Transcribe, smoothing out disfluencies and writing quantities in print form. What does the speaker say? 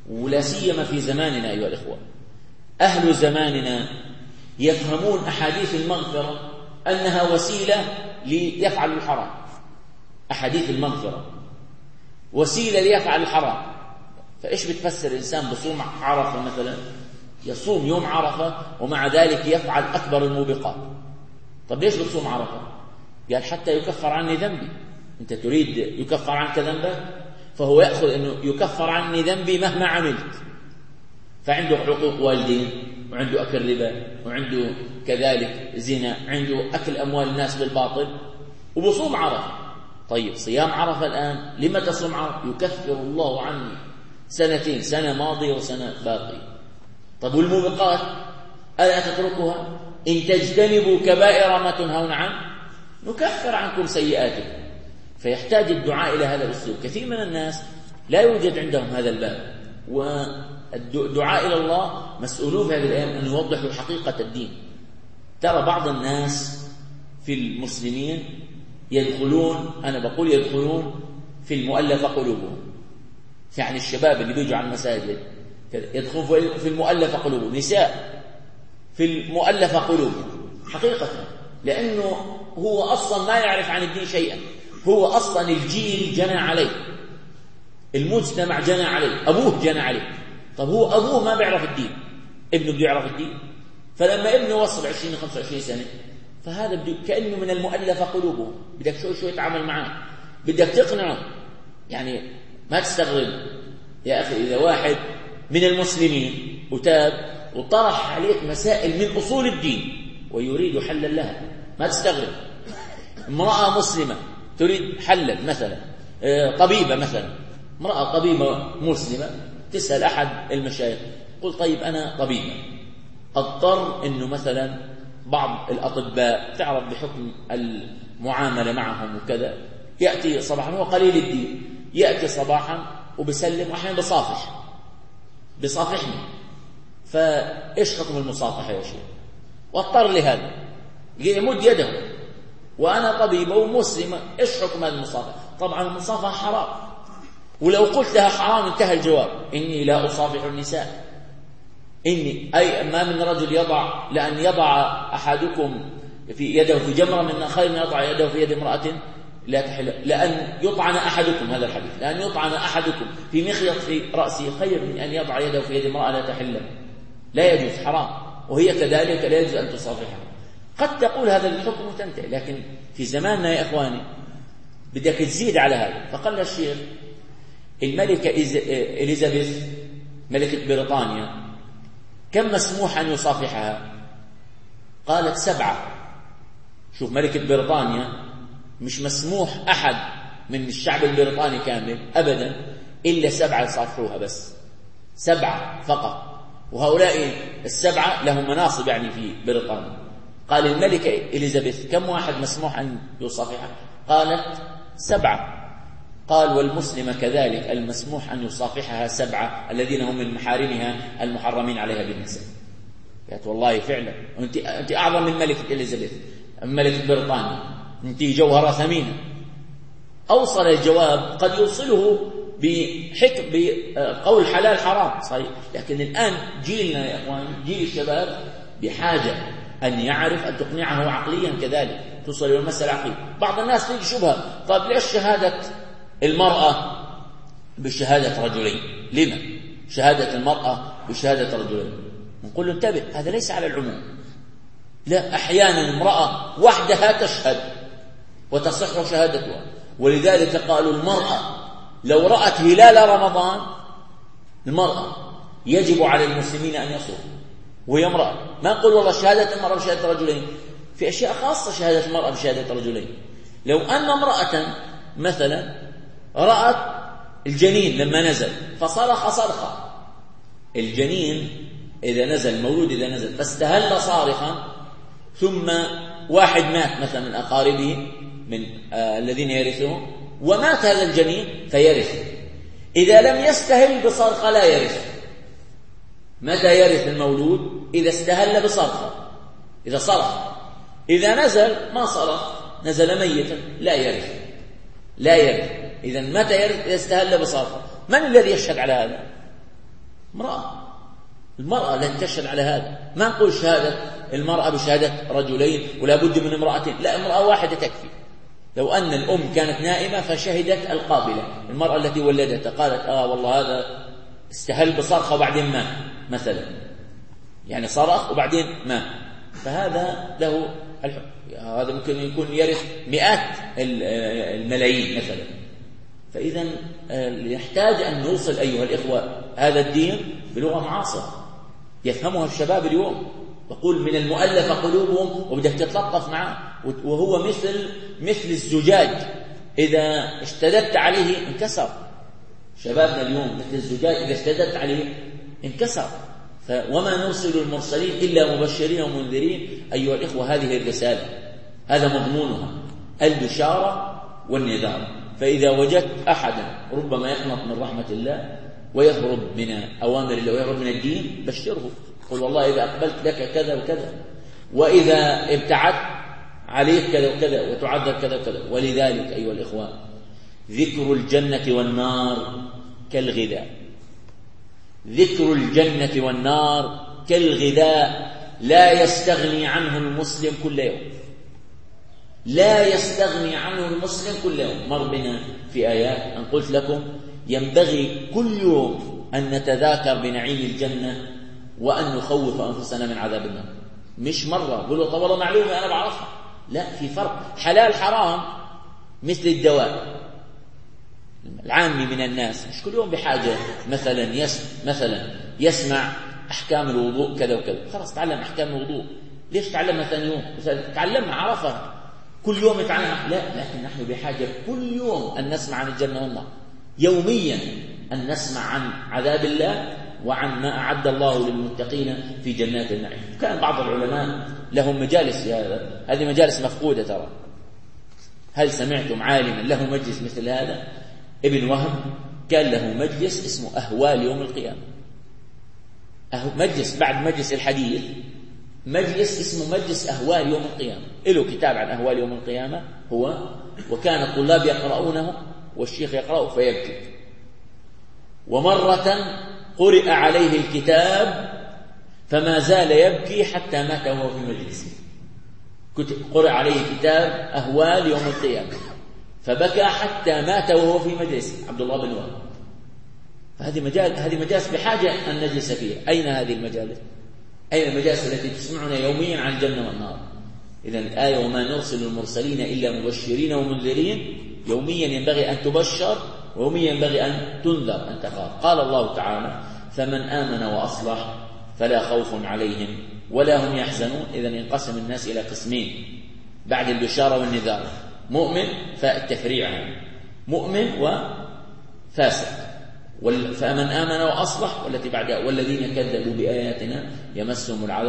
ولا سيما في زماننا أيها الإخوة. أهل زماننا يفهمون أحاديث المغفرة أنها وسيلة ليفعل الحرام. أحاديث المغفرة وسيلة ليفعل الحرام. فإيش بتفسر الإنسان بصوم عرفة مثلا؟ يصوم يوم عرفة ومع ذلك يفعل أكبر الموبقات. طب ليش بتصوم عرفة؟ قال حتى يكفر عني ذنبي. أنت تريد يكفر عنك ذنبك، فهو يأخذ أنه يكفر عني ذنبي مهما عملت. فعنده حقوق والدين، وعنده أكل ربا، وعنده كذلك زنا، عنده أكل أموال الناس بالباطل، وبصوم عرفة. طيب صيام عرفة الآن لما تصوم عرفة؟ يكفر الله عني سنتين، سنة ماضية وسنة باقية. طب والموبقات ألا تتركها؟ إن تجتنبوا كبائر ما تنهون عنه نكفر عنكم سيئاتكم. فيحتاج الدعاء إلى هذا الأسلوب. كثير من الناس لا يوجد عندهم هذا الباب، والدعاء إلى الله مسؤولون في هذه الأيام أن يوضحوا حقيقة الدين. ترى بعض الناس في المسلمين يدخلون، أنا بقول يدخلون في المؤلفة قلوبهم. يعني الشباب اللي بيجوا على المساجد يدخلون في المؤلفة قلوبهم، نساء في المؤلفة قلوبهم حقيقة، لأنه هو أصلا ما يعرف عن الدين شيئا. هو أصلا الجيل جنى عليه، المجتمع جنى عليه، أبوه جنى عليه. طب هو أبوه ما بيعرف الدين، ابنه بده يعرف الدين. فلما ابنه وصل 20-25 سنة فهذا كأنه من المؤلفة قلوبه، بدك شوي تعامل معاه، بدك تقنعه. يعني ما تستغرب يا أخي إذا واحد من المسلمين وتاب وطرح عليك مسائل من أصول الدين ويريد حلا لها، ما تستغرب. امرأة مسلمة تريد حلا مثلا، طبيبة مثلا، امرأة طبيبة مسلمة تسأل أحد المشايخ، قل طيب أنا طبيبة، اضطر أنه مثلا بعض الأطباء تعرف بحكم المعاملة معهم وكذا، يأتي صباحا، هو قليل الدين، يأتي صباحا وبسلم وأحيانا بصافحني. فإيش حكم المصافحة يا شيخ؟ واضطر لهذا، يمد يده وأنا طبيبة ومسلمة، إيش حكم هذه المصافحة؟ طبعا المصافحة حرام، ولو قلت لها حرام انتهى الجواب. إني لا أصافح النساء، إني أي ما من رجل لأن يضع أحدكم في يده في جمرة من خير من يضع يده في يد امرأة لا تحل، لأن يطعن أحدكم، هذا الحديث، لأن يطعن أحدكم في مخيط في رأسه خير من أن يضع يده في يد امرأة لا تحل، لا يجوز، حرام. وهي كذلك لا يجوز أن تصافحها. قد تقول هذا الحكم وتنتهي، لكن في زماننا يا إخواني بدك تزيد على هذا. فقال له الشيخ الملكة إليزابيث ملكة بريطانيا كم مسموح أن يصافحها؟ قالت 7. شوف، ملكة بريطانيا مش مسموح أحد من الشعب البريطاني كامل أبدا إلا 7 يصافحوها، بس 7 فقط. وهؤلاء 7 لهم مناصب يعني في بريطانيا. قال الملكة إليزابيث كم واحد مسموح أن يصافحها؟ قالت 7. قال والمسلمة كذلك المسموح أن يصافحها 7 الذين هم من محارمها المحرمين عليها بالنساء. قالت والله فعلا أنت أعظم من ملكة إليزابيث ملكة بريطانيا، أنت جوهرة ثمينة. أوصل الجواب، قد يوصله بقول حلال حرام صحيح، لكن الآن جيلنا يا أخوان، جيل الشباب بحاجة أن يعرف، أن تقنعه عقليا كذلك، توصل إلى المسألة عقلية. بعض الناس تيجي شبهة، طيب ليش شهادة المرأة بشهادة رجلين؟ لما شهادة المرأة بشهادة رجلين؟ نقول له انتبه، هذا ليس على العموم. لا، أحيانا امرأة وحدها تشهد وتصح شهادتها. ولذلك قالوا المرأة لو رأت هلال رمضان، المرأة يجب على المسلمين أن يصوموا وهي امرأة. ما نقول والله شهادة المرأة بشهادة رجلين، في أشياء خاصة شهادة المرأة بشهادة رجلين. لو أن امرأة مثلا رأت الجنين لما نزل فصرخ صرخة، الجنين إذا نزل، المولود إذا نزل فاستهل صارخا، ثم واحد مات مثلا من أقاربه من الذين يرثهم ومات هذا الجنين فيرث. إذا لم يستهل بصرخة لا يرث. متى يرث المولود؟ إذا استهل بصرخة، إذا صرخ. إذا نزل ما صرخ، نزل ميتا، لا يرث، لا يرث. إذا متى يرث؟ إذا استهل بصرخة. من الذي يشهد على هذا؟ المرأة لن تشهد على هذا. ما نقول شهادة المرأة بشهادة رجلين ولا بد من امرأتين، لا، امرأة واحدة تكفي. لو أن الأم كانت نائمة فشهدت القابلة، المرأة التي ولدت قالت والله هذا استهل بصرخة وبعدين مات مثلا، يعني صرخ وبعدين مات، فهذا له الحكم. هذا ممكن يكون يرث مئات الملايين مثلا. فإذا يحتاج أن نوصل أيها الإخوة هذا الدين بلغة معاصرة يفهمها الشباب اليوم. بقول من المؤلفة قلوبهم، وبدك تتلطف معه، وهو مثل الزجاج إذا اشتددت عليه انكسر. شبابنا اليوم مثل الزجاج إذا اشتددت عليه انكسر. وما نرسل المرسلين إلا مبشرين ومنذرين. أيها الإخوة هذه الرسالة، هذا مضمونها، البشارة والنذار. فإذا وجدت أحدا ربما يقنط من رحمة الله ويهرب من أوامر الله ويهرب من الدين، بشره، قل والله إذا أقبلت لك كذا وكذا، وإذا ابتعدت عليك كذا وكذا وتعذب كذا وكذا. ولذلك أيها الإخوة ذكر الجنة والنار كالغذاء. ذكر الجنة والنار كالغذاء، لا يستغني عنه المسلم كل يوم، لا يستغني عنه المسلم كل يوم. مر بنا في آيات أن قلت لكم ينبغي كل يوم أن نتذاكر بنعيم الجنة وأن نخوف أنفسنا من عذاب النار. مش مرة قلوا طب والله معلومة أنا بعرفها، لا، في فرق. حلال حرام مثل الدواء. العامي من الناس مش كل يوم بحاجة مثلا يسمع أحكام الوضوء كذا وكذا، خلاص تعلم أحكام الوضوء، ليش تعلمها ثاني يوم؟ تعلمها عرفها كل يوم يتعلمها، لا، لكن نحن بحاجة كل يوم أن نسمع عن الجنة والنار، يوميا أن نسمع عن عذاب الله وعن ما أعد الله للمتقين في جنات النعيم. كان بعض العلماء لهم مجالس في هذا، هذه مجالس مفقودة ترى. هل سمعتم عالما له مجلس مثل هذا؟ ابن وهب كان له مجلس اسمه أهوال يوم القيامة، مجلس بعد مجلس الحديث، مجلس اسمه مجلس أهوال يوم القيامة. له كتاب عن أهوال يوم القيامة هو، وكان الطلاب يقرؤونه والشيخ يقرأه فيبكي. ومرة قرئ عليه الكتاب فما زال يبكي حتى مات وهو في مجلسه. قرئ عليه كتاب أهوال يوم القيامة فبكى حتى مات وهو في مجلسه، عبد الله بن وهب. هذه مجالس بحاجة أن نجلس فيها. أين هذه المجالس؟ أين المجالس التي تسمعنا يوميا عن الجنة والنار؟ إذن الآية وما نرسل المرسلين إلا مبشرين ومنذرين، يوميا ينبغي أن تبشر ويوميا ينبغي أن تنذر، أن تخاف. قال الله تعالى فمن آمن وأصلح فلا خوف عليهم ولا هم يحزنون. إذن ينقسم الناس إلى قسمين بعد البشارة والنذار: مؤمن فالتفريع، مؤمن وفاسق. فمن آمن وأصلح والتي بعدها والذين كذبوا بآياتنا يمسهم العذاب